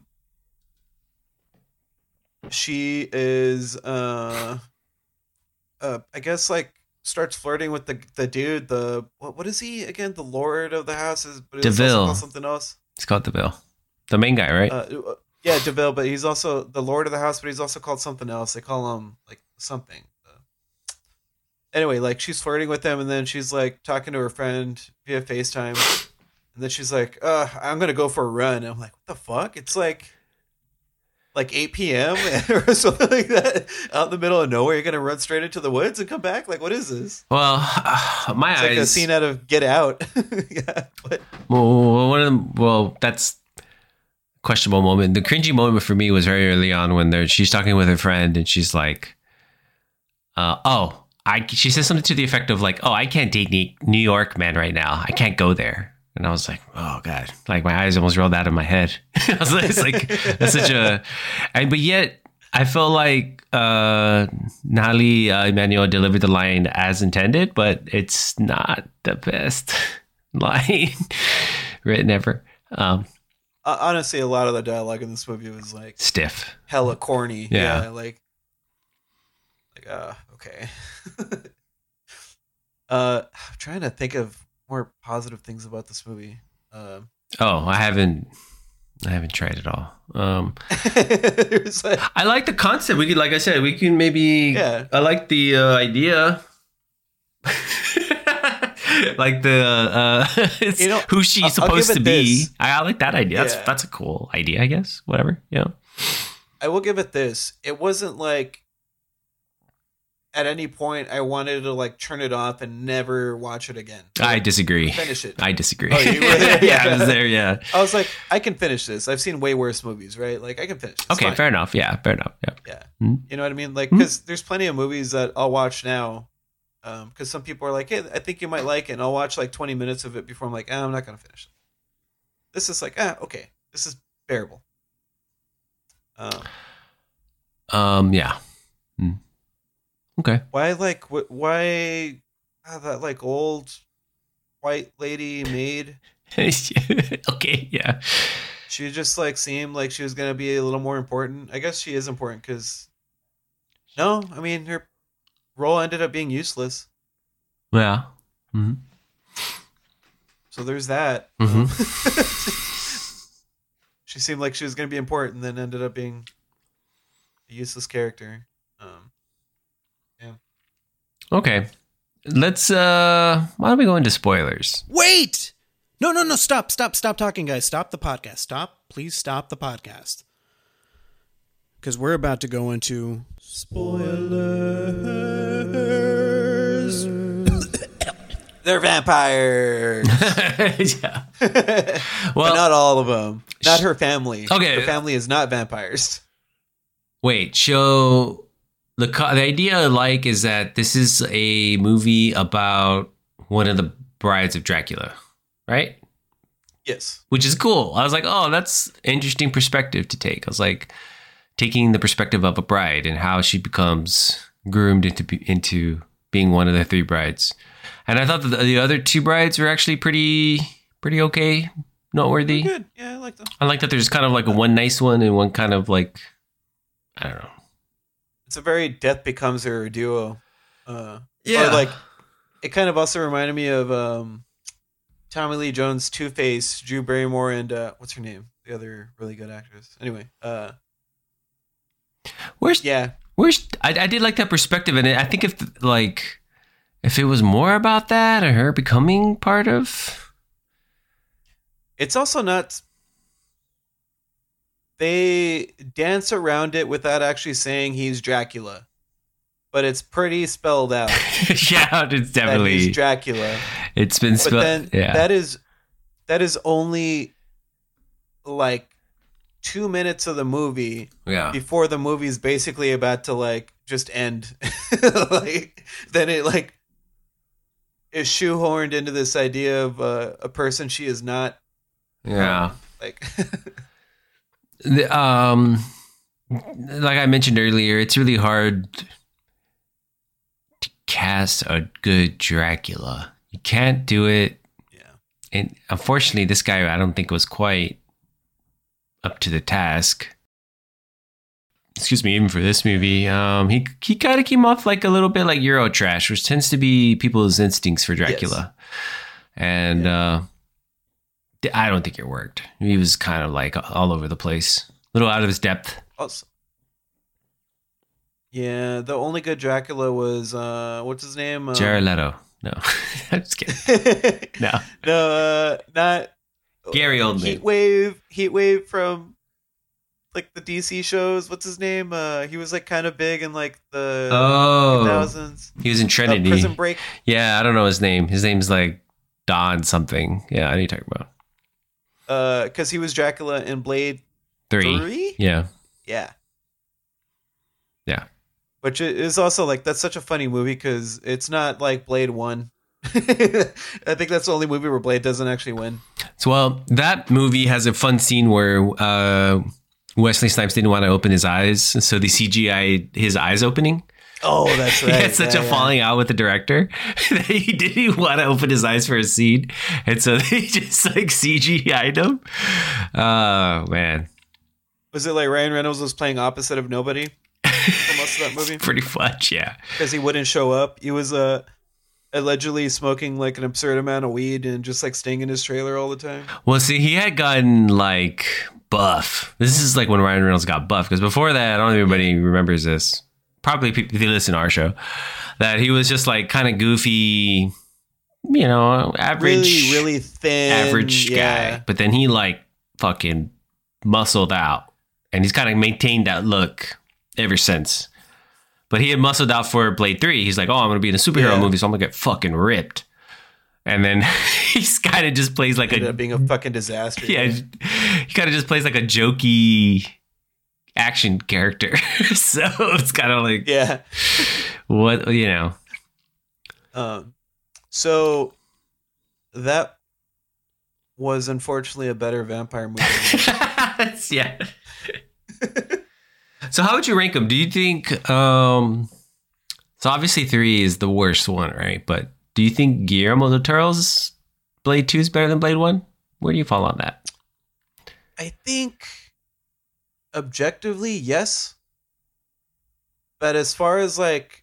Speaker 3: she is I guess like starts flirting with the dude, what is he again? The Lord of the House is but it's also
Speaker 2: DeVille.
Speaker 3: called something else.
Speaker 2: It's called DeVille. The main guy, right?
Speaker 3: Yeah, DeVille, but he's also the Lord of the House, but he's also called something else. They call him like something. Anyway, like she's flirting with him, and then she's like talking to her friend via FaceTime, and then she's like, "I'm gonna go for a run." And I'm like, "What the fuck?" It's like 8 p.m. or something like that, out in the middle of nowhere. You're gonna run straight into the woods and come back? Like, what is this?
Speaker 2: Well, my
Speaker 3: It's
Speaker 2: eyes.
Speaker 3: like a scene out of Get Out. Yeah, but
Speaker 2: Well, that's a questionable moment. The cringy moment for me was very early on when she's talking with her friend and she's like, she says something to the effect of like, "Oh, I can't date New York man right now. I can't go there." And I was like, "Oh God!" Like my eyes almost rolled out of my head. I was like, it's like that's such a, but yet I feel like Natalie Emmanuel delivered the line as intended, but it's not the best line written ever.
Speaker 3: Honestly, a lot of the dialogue in this movie was like
Speaker 2: Stiff.
Speaker 3: hella corny.
Speaker 2: Yeah.
Speaker 3: Okay. I'm trying to think of more positive things about this movie.
Speaker 2: I haven't tried it all.
Speaker 3: There's like,
Speaker 2: I like the concept. We could, like I said, we can maybe.
Speaker 3: Yeah.
Speaker 2: I like the idea. Like it's who she's
Speaker 3: I'll
Speaker 2: supposed
Speaker 3: give
Speaker 2: to
Speaker 3: it
Speaker 2: be.
Speaker 3: this.
Speaker 2: I like that idea.
Speaker 3: Yeah.
Speaker 2: That's a cool idea, I guess. Whatever. Yeah.
Speaker 3: I will give it this. It wasn't like at any point I wanted to like turn it off and never watch it again.
Speaker 2: I disagree.
Speaker 3: Finish it.
Speaker 2: I disagree.
Speaker 3: Oh, you were there?
Speaker 2: Yeah, I was there. Yeah.
Speaker 3: I was like, I can finish this. I've seen way worse movies, right? Like I can finish. It's
Speaker 2: Okay.
Speaker 3: fine.
Speaker 2: Fair enough. Yeah. Fair enough. Yeah.
Speaker 3: Yeah.
Speaker 2: Mhm.
Speaker 3: You know what I mean? Like, because there's plenty of movies that I'll watch now. Because some people are like, hey, I think you might like it. And I'll watch like 20 minutes of it before I'm like, I'm not going to finish it. This is like, okay. This is bearable.
Speaker 2: Yeah. Mm. Okay.
Speaker 3: Why that like old white lady maid?
Speaker 2: Okay. Yeah.
Speaker 3: She just like seemed like she was gonna be a little more important. I guess she is important because no, I mean her role ended up being useless.
Speaker 2: Yeah. Mm-hmm.
Speaker 3: So there's that.
Speaker 2: Mm-hmm.
Speaker 3: She seemed like she was gonna be important, and then ended up being a useless character. Yeah.
Speaker 2: Okay. Let's why don't we go into spoilers?
Speaker 4: Wait! No. Stop talking, guys. Stop the podcast. Please stop the podcast. Because we're about to go into spoilers.
Speaker 3: They're vampires.
Speaker 2: Yeah.
Speaker 3: But
Speaker 2: Well,
Speaker 3: not all of them. Not her family.
Speaker 2: Okay.
Speaker 3: Her family is not vampires.
Speaker 2: wait, so the idea I like is that this is a movie about one of the brides of Dracula, right?
Speaker 3: Yes.
Speaker 2: Which is cool. I was like, oh, that's interesting perspective to take. I was like, taking the perspective of a bride and how she becomes groomed into being one of the three brides. And I thought that the other two brides were actually pretty okay, noteworthy.
Speaker 3: Good. Yeah, I like them.
Speaker 2: I like that there's kind of like a one nice one and one kind of like, I don't know.
Speaker 3: It's a very Death Becomes Her duo.
Speaker 2: Yeah.
Speaker 3: Or like, it kind of also reminded me of Tommy Lee Jones' Two-Face, Drew Barrymore, and what's her name? The other really good actress. Anyway,
Speaker 2: Where's
Speaker 3: yeah.
Speaker 2: I did like that perspective, and I think if it was more about that or her becoming part of,
Speaker 3: It's also not. They dance around it without actually saying he's Dracula, but it's pretty spelled out
Speaker 2: yeah, it's
Speaker 3: that
Speaker 2: definitely
Speaker 3: he's Dracula.
Speaker 2: it's been
Speaker 3: But
Speaker 2: spelled.
Speaker 3: then
Speaker 2: Yeah,
Speaker 3: that is only like 2 minutes of the movie
Speaker 2: yeah,
Speaker 3: before the movie's basically about to like just end. Like then it like is shoehorned into this idea of a person she is not.
Speaker 2: yeah.
Speaker 3: Like
Speaker 2: Like I mentioned earlier, it's really hard to cast a good Dracula. You can't do it.
Speaker 3: yeah.
Speaker 2: And unfortunately, this guy, I don't think was quite up to the task. Excuse me, even for this movie, he kind of came off like a little bit like Eurotrash, which tends to be people's instincts for Dracula. And I don't think it worked. He was kind of like all over the place, a little out of his depth.
Speaker 3: Also, yeah, the only good Dracula was what's his name?
Speaker 2: Jared Leto. No, I'm just kidding. No,
Speaker 3: Not
Speaker 2: Gary Oldman.
Speaker 3: Heatwave from like the DC shows. What's his name? He was like kind of big in like the 2000s.
Speaker 2: He was in Trinity.
Speaker 3: Prison Break.
Speaker 2: Yeah, I don't know his name. His name's like Don something. Yeah, I know you're talking about.
Speaker 3: Because he was Dracula in Blade 3.
Speaker 2: Yeah.
Speaker 3: Yeah.
Speaker 2: Yeah.
Speaker 3: Which is also like, that's such a funny movie because it's not like Blade 1. I think that's the only movie where Blade doesn't actually win.
Speaker 2: So, well, that movie has a fun scene where Wesley Snipes didn't want to open his eyes, so they CGI his eyes opening.
Speaker 3: Oh, that's right.
Speaker 2: He had such a falling out with the director that he didn't want to open his eyes for a scene. And so they just like CGI'd him. Oh, man.
Speaker 3: Was it like Ryan Reynolds was playing opposite of nobody for most of that movie?
Speaker 2: Pretty much, yeah.
Speaker 3: Because he wouldn't show up. He was allegedly smoking like an absurd amount of weed and just like staying in his trailer all the time.
Speaker 2: Well, see, he had gotten like buff. This is like when Ryan Reynolds got buff. Because before that, I don't think anybody remembers this. Probably people if they listen to our show, that he was just like kind of goofy, average,
Speaker 3: really thin,
Speaker 2: average guy. But then he like fucking muscled out, and he's kind of maintained that look ever since. But he had muscled out for Blade 3. He's like, oh, I'm going to be in a superhero movie, so I'm going to get fucking ripped. And then he's kind of just plays like
Speaker 3: ended up being a fucking disaster.
Speaker 2: Yeah, he kind of just plays like a jokey action character. So it's kind of like, what,
Speaker 3: So that was unfortunately a better vampire movie.
Speaker 2: Yeah. So how would you rank them? Do you think? So obviously 3 is the worst one, right? But do you think Guillermo del Toro's Blade 2 is better than Blade 1? Where do you fall on that?
Speaker 3: I think objectively, yes. But as far as like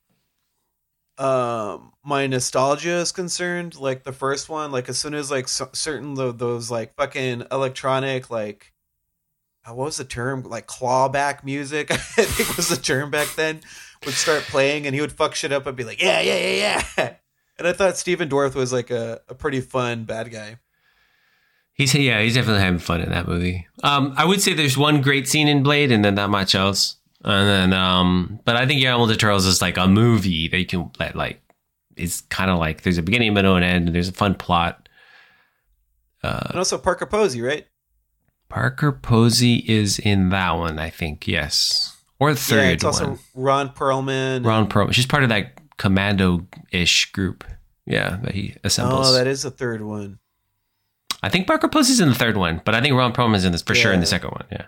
Speaker 3: my nostalgia is concerned, like the first one, like as soon as like certain of those like fucking electronic like what was the term, like clawback music I think was the term back then, would start playing and he would fuck shit up and be like yeah. And I thought Stephen Dorff was like a pretty fun bad guy.
Speaker 2: He's definitely having fun in that movie. I would say there's one great scene in Blade and then not much else. And then, but I think Guillermo del Toro's is like a movie that you can let like, it's kind of like there's a beginning, middle, and end, and there's a fun plot.
Speaker 3: And also Parker Posey, right?
Speaker 2: Parker Posey is in that one, I think. Yes, or the third one.
Speaker 3: It's also Ron Perlman.
Speaker 2: Ron Perlman. She's part of that commando-ish group. Yeah, that he assembles.
Speaker 3: Oh, that is the third one.
Speaker 2: I think Parker Posey's in the third one, but I think Ron Perlman's in this for sure in the second one. Yeah.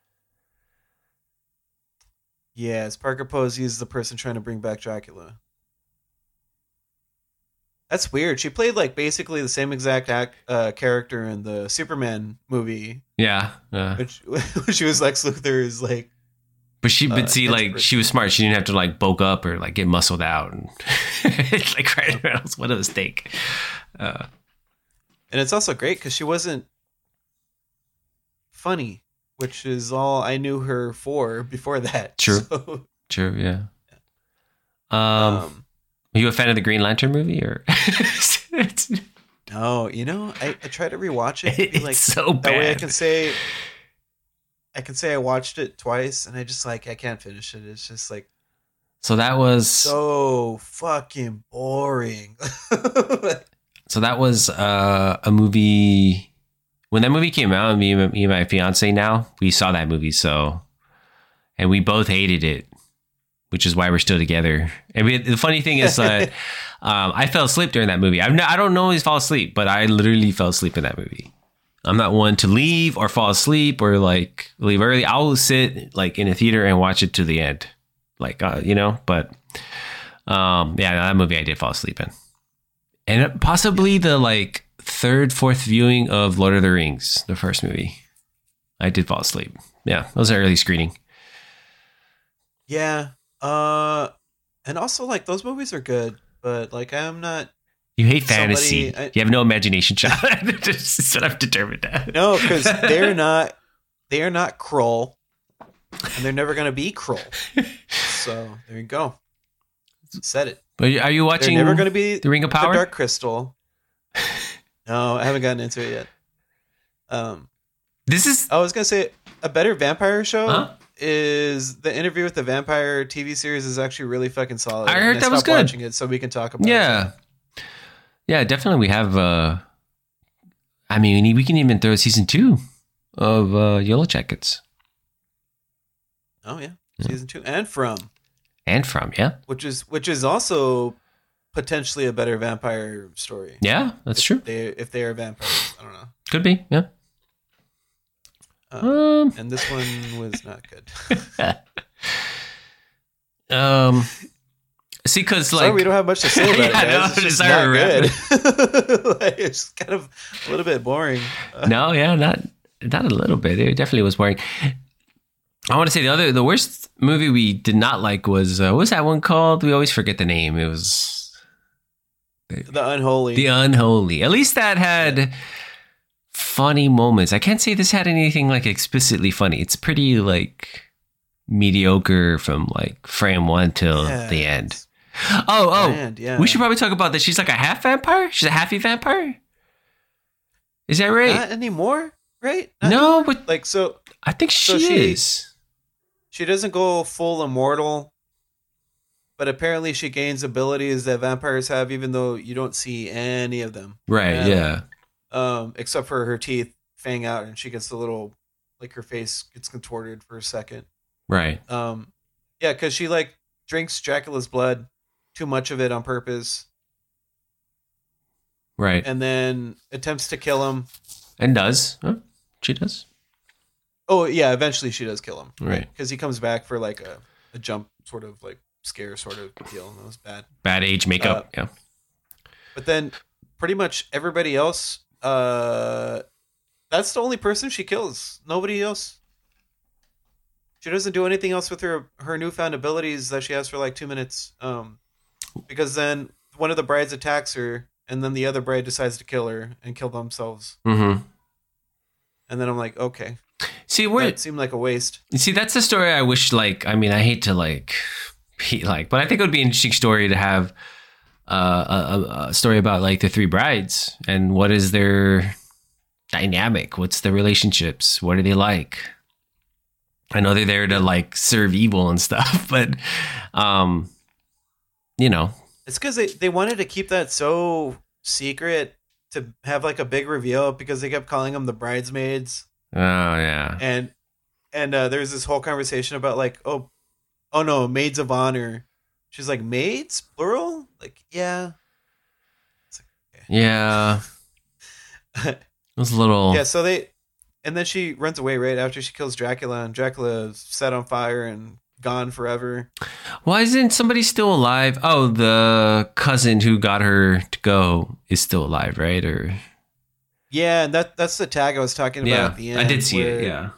Speaker 3: Yes, Parker Posey is the person trying to bring back Dracula. That's weird. She played like basically the same exact character in the Superman movie.
Speaker 2: Yeah.
Speaker 3: Which she was Lex Luthor's like.
Speaker 2: But she was smart. She didn't have to like bulk up or like get muscled out and like Ryan Reynolds. What a mistake.
Speaker 3: And it's also great because she wasn't funny, which is all I knew her for before that.
Speaker 2: True.
Speaker 3: So,
Speaker 2: True. Yeah. Are you a fan of the Green Lantern movie or?
Speaker 3: No, I try to rewatch it.
Speaker 2: It's
Speaker 3: like,
Speaker 2: so bad.
Speaker 3: That way I can say I watched it twice and I just like, I can't finish it. It's just like.
Speaker 2: So that was.
Speaker 3: So fucking boring.
Speaker 2: So that was a movie. When that movie came out, me and my fiance now, we saw that movie. And we both hated it, which is why we're still together. And the funny thing is that I fell asleep during that movie. I don't always fall asleep, but I literally fell asleep in that movie. I'm not one to leave or fall asleep or like leave early. I will sit like in a theater and watch it to the end, like but that movie I did fall asleep in. And possibly the like third, fourth viewing of Lord of the Rings, the first movie, I did fall asleep. Yeah, that was an early screening.
Speaker 3: Yeah. And also like those movies are good, but like I'm not.
Speaker 2: You hate fantasy. You have no imagination, child. That's what I've determined that.
Speaker 3: No, because they are not Krull, and they're never going to be Krull. So there you go. Said it.
Speaker 2: But are you watching?
Speaker 3: They're never going to be
Speaker 2: the Ring of Power,
Speaker 3: the Dark Crystal. No, I haven't gotten into it yet.
Speaker 2: This is.
Speaker 3: I was going to say a better vampire show is the Interview with the Vampire TV series is actually really fucking solid.
Speaker 2: I heard that was good.
Speaker 3: Watching it so we can talk about it.
Speaker 2: Yeah. Yeah, definitely. We have. I mean, we can even throw season 2 of Yellow Jackets.
Speaker 3: Oh yeah, season 2 and From,
Speaker 2: yeah,
Speaker 3: which is also potentially a better vampire story.
Speaker 2: Yeah, that's true.
Speaker 3: If they are vampires, I don't know.
Speaker 2: Could be. Yeah.
Speaker 3: And this one was not good.
Speaker 2: See, because like
Speaker 3: sorry, we don't have much to say about it. Guys. It's just not good. Like, it's kind of a little bit boring.
Speaker 2: No, yeah, not a little bit. It definitely was boring. I want to say the worst movie we did not like was what was that one called? We always forget the name. It was
Speaker 3: The Unholy.
Speaker 2: The Unholy. At least that had funny moments. I can't say this had anything like explicitly funny. It's pretty like mediocre from like frame 1 till the end.
Speaker 3: Yeah.
Speaker 2: We should probably talk about that. She's like a half vampire. She's a halfy vampire. Is that right?
Speaker 3: Not anymore, right?
Speaker 2: No, but
Speaker 3: like so.
Speaker 2: I think she is.
Speaker 3: She doesn't go full immortal, but apparently she gains abilities that vampires have, even though you don't see any of them.
Speaker 2: Right. Yeah.
Speaker 3: Except for her teeth fang out, and she gets a little, like her face gets contorted for a second.
Speaker 2: Right.
Speaker 3: Yeah, because she like drinks Dracula's blood, too much of it on purpose.
Speaker 2: Right.
Speaker 3: And then attempts to kill him.
Speaker 2: And does. Huh? She does.
Speaker 3: Oh yeah, eventually she does kill him.
Speaker 2: Right.
Speaker 3: Because he comes back for like a jump sort of like scare sort of deal, and that was bad.
Speaker 2: Bad age makeup. Yeah.
Speaker 3: But then pretty much everybody else, that's the only person she kills. Nobody else. She doesn't do anything else with her newfound abilities that she has for like 2 minutes. Because then one of the brides attacks her, and then the other bride decides to kill her and kill themselves.
Speaker 2: Mm-hmm.
Speaker 3: And then I'm like, okay.
Speaker 2: See,
Speaker 3: That seemed like a waste.
Speaker 2: See, that's a story I wish, like, I mean, I hate to, like, be like, but I think it would be an interesting story to have a story about, like, the three brides and what is their dynamic? What's the relationships? What are they like? I know they're there to, like, serve evil and stuff, but, you know.
Speaker 3: It's because they wanted to keep that so secret to have, like, a big reveal because they kept calling them the bridesmaids.
Speaker 2: Oh, yeah.
Speaker 3: And there's this whole conversation about like, oh no, maids of honor. She's like, maids, plural? Like, yeah. It's like, okay.
Speaker 2: Yeah. It was a little...
Speaker 3: Yeah, so and then she runs away right after she kills Dracula, and Dracula's set on fire and gone forever.
Speaker 2: Why isn't somebody still alive? Oh, the cousin who got her to go is still alive, right? Or...
Speaker 3: Yeah, and that's the tag I was talking about at the end.
Speaker 2: I did see it, yeah.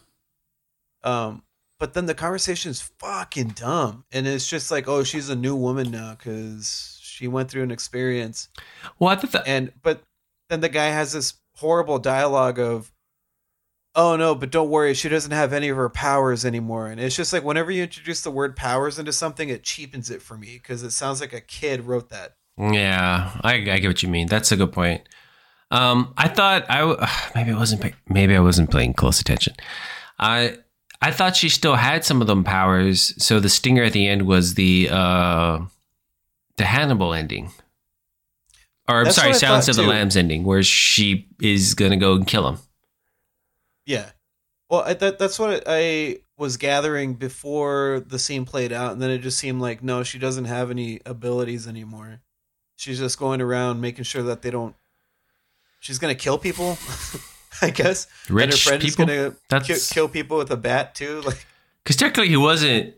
Speaker 3: But then the conversation is fucking dumb. And it's just like, oh, she's a new woman now because she went through an experience.
Speaker 2: Well, I thought
Speaker 3: but then the guy has this horrible dialogue of, oh, no, but don't worry, she doesn't have any of her powers anymore. And it's just like whenever you introduce the word powers into something, it cheapens it for me because it sounds like a kid wrote that.
Speaker 2: Yeah, I get what you mean. That's a good point. I thought maybe I wasn't paying close attention. I thought she still had some of them powers. So the stinger at the end was the Hannibal ending, or I'm sorry, Silence of the Lambs ending, where she is gonna go and kill him.
Speaker 3: Yeah, well, that's what I was gathering before the scene played out, and then it just seemed like no, she doesn't have any abilities anymore. She's just going around making sure that they don't. She's gonna kill people, I guess.
Speaker 2: Rich
Speaker 3: and her friend
Speaker 2: people.
Speaker 3: is gonna kill people with a bat too. Like,
Speaker 2: because technically he wasn't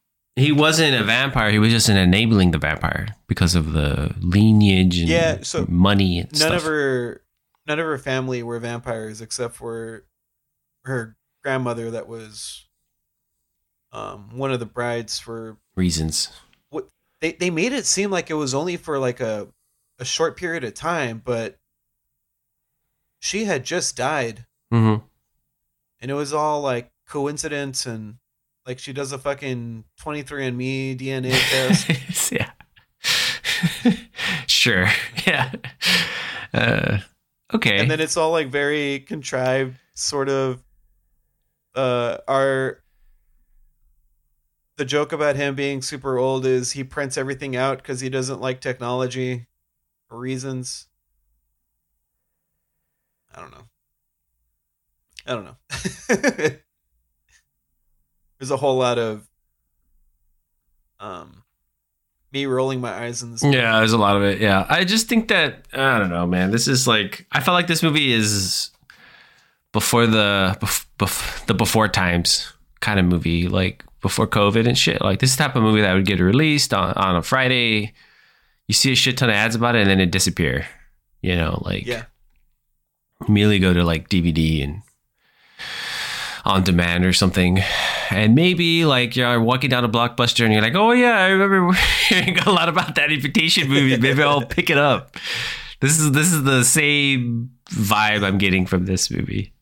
Speaker 2: a vampire. He was just enabling the vampire because of the lineage and money and stuff.
Speaker 3: None of her family were vampires except for her grandmother. That was one of the brides for
Speaker 2: reasons.
Speaker 3: What they made it seem like it was only for like a short period of time, but. She had just died.
Speaker 2: Mm-hmm.
Speaker 3: And it was all like coincidence and like she does a fucking 23andMe DNA test.
Speaker 2: Yeah. Sure. Yeah. Okay.
Speaker 3: And then it's all like very contrived sort of the joke about him being super old is he prints everything out because he doesn't like technology for reasons. I don't know. There's a whole lot of me rolling my eyes in this movie.
Speaker 2: Yeah, there's a lot of it. Yeah. I just think that I don't know, man. This is like I felt like this movie is before the before times kind of movie, like before COVID and shit. Like this is the type of movie that would get released on a Friday. You see a shit ton of ads about it and then it disappear. You know, like
Speaker 3: yeah.
Speaker 2: Immediately go to like DVD and on demand or something, and maybe like you're walking down a Blockbuster and you're like, oh yeah, I remember hearing a lot about that Invitation movie. Maybe I'll pick it up. This is the same vibe I'm getting from this movie.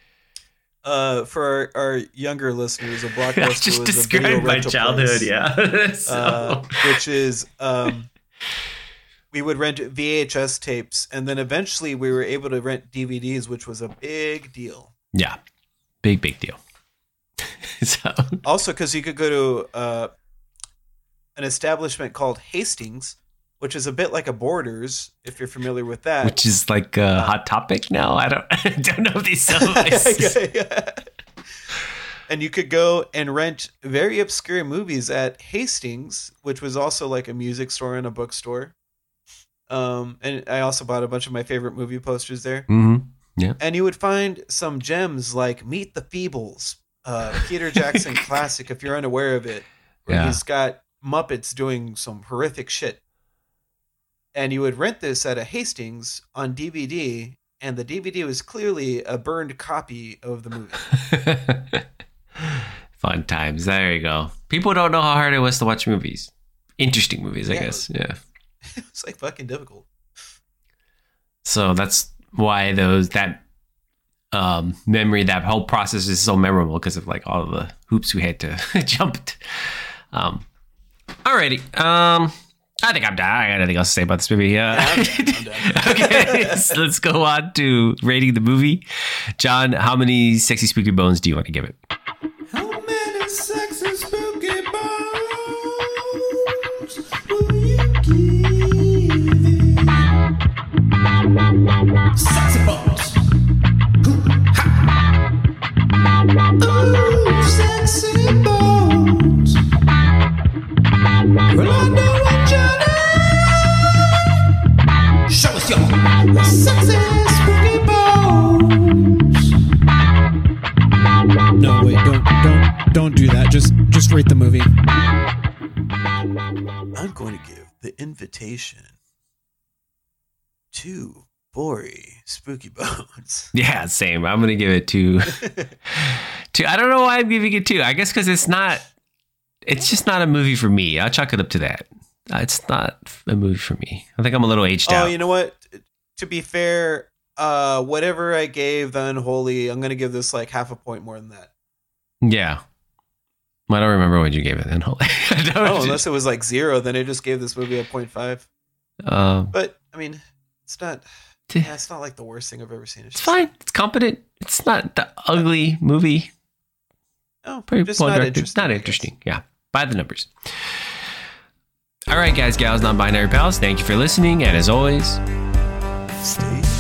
Speaker 3: For our younger listeners, a Blockbuster
Speaker 2: I just
Speaker 3: was
Speaker 2: described
Speaker 3: a video
Speaker 2: my
Speaker 3: rental
Speaker 2: childhood,
Speaker 3: place,
Speaker 2: yeah. So.
Speaker 3: Which is we would rent VHS tapes, and then eventually we were able to rent DVDs, which was a big deal.
Speaker 2: Yeah, big deal. So.
Speaker 3: Also, because you could go to an establishment called Hastings, which is a bit like a Borders, if you're familiar with that.
Speaker 2: Which is like a Hot Topic now. I don't know if they sell this.
Speaker 3: Yeah. And you could go and rent very obscure movies at Hastings, which was also like a music store and a bookstore. And I also bought a bunch of my favorite movie posters there.
Speaker 2: Mm-hmm. Yeah.
Speaker 3: And you would find some gems like Meet the Feebles Peter Jackson classic, if you're unaware of it, where
Speaker 2: Yeah.
Speaker 3: he's got Muppets doing some horrific shit. And you would rent this at a Hastings on DVD, and the DVD was clearly a burned copy of the movie.
Speaker 2: Fun times. There you go. People don't know how hard it was to watch movies. Interesting movies, I
Speaker 3: Yeah.
Speaker 2: guess. Yeah.
Speaker 3: It's like fucking difficult.
Speaker 2: So that's why that memory, that whole process is so memorable because of like all the hoops we had to jump. Alrighty. I think I'm done. I got nothing else to say about this movie.
Speaker 3: I'm done.
Speaker 2: Okay, so let's go on to rating the movie. John, how many sexy spooky bones do you want to give it?
Speaker 4: How many sexy spooky bones will you give it? Sexy bones. Ooh, sexy bones. Well, I know what you need. Show us your sexy spooky bones. No, wait, don't do that. Just rate the movie.
Speaker 3: I'm going to give The Invitation 2 Bori Spooky Bones.
Speaker 2: Yeah, same. I'm gonna give it two. I don't know why I'm giving it 2. I guess because it's just not a movie for me. I'll chalk it up to that. It's not a movie for me. I think I'm a little aged out.
Speaker 3: Oh, you know what? To be fair, whatever I gave The Unholy, I'm going to give this like half a point more than that.
Speaker 2: Yeah. I don't remember what you gave it then.
Speaker 3: Unless it was like 0, then I just gave this movie a 0.5. But I mean, it's not like the worst thing I've ever seen.
Speaker 2: It's fine. It's competent. It's not the ugly movie.
Speaker 3: No,
Speaker 2: Pretty
Speaker 3: just
Speaker 2: well
Speaker 3: not
Speaker 2: directed.
Speaker 3: interesting.
Speaker 2: Not
Speaker 3: I
Speaker 2: interesting. Yeah. By the numbers. All right, guys, gals, non-binary pals. Thank you for listening. And as always,
Speaker 3: guess. Stay